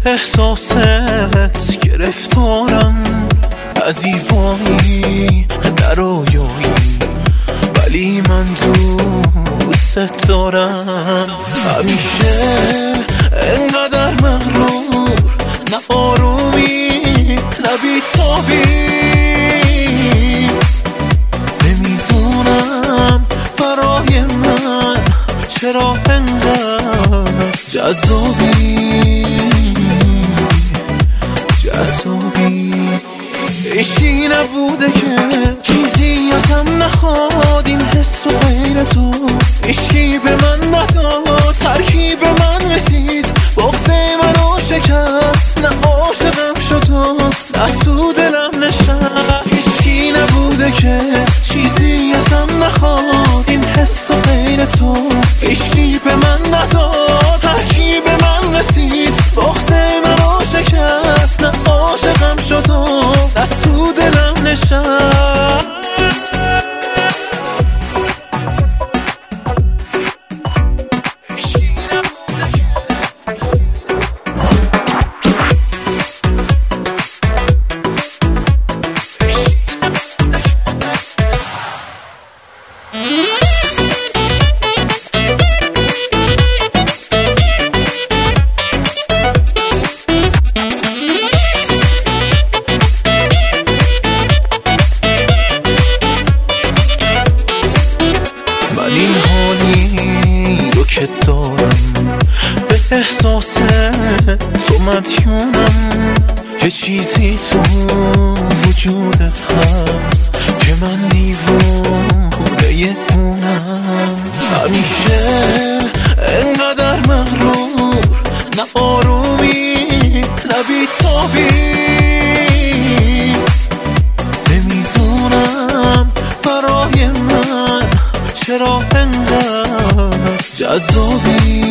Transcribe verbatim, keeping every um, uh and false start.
احساست گرفتارم، از ایوانی نرویایی، ولی من دوست دارم. همیشه انقدر مغرور، نه آرومی نه بی‌تابی، نمیدونم برای من چرا انقدر جذابی جذابی. عشقی نبوده که چیزی ازم نخواد، این حس و غیر تو عشقی به من نداد، ترکیب من رسید بغض منو شکست، نه عاشقم شد و نه تو دلم نشست. عشقی نبوده که چیزی ازم نخواد، این حس و غیر تو عشقی به من نداد، ترکیب من رسید بغض منو شکست، نه عاشقم شد و نه تو دلم نشست. این حالی رو که دارم، به احساس تو مدیونم، یه چیزی تو وجودت هست که من دیوونه اونم. همیشه انقدر مغرور، نه آرومی نه بی‌تابی، نمیدونم برای من چرا انقدر جذابی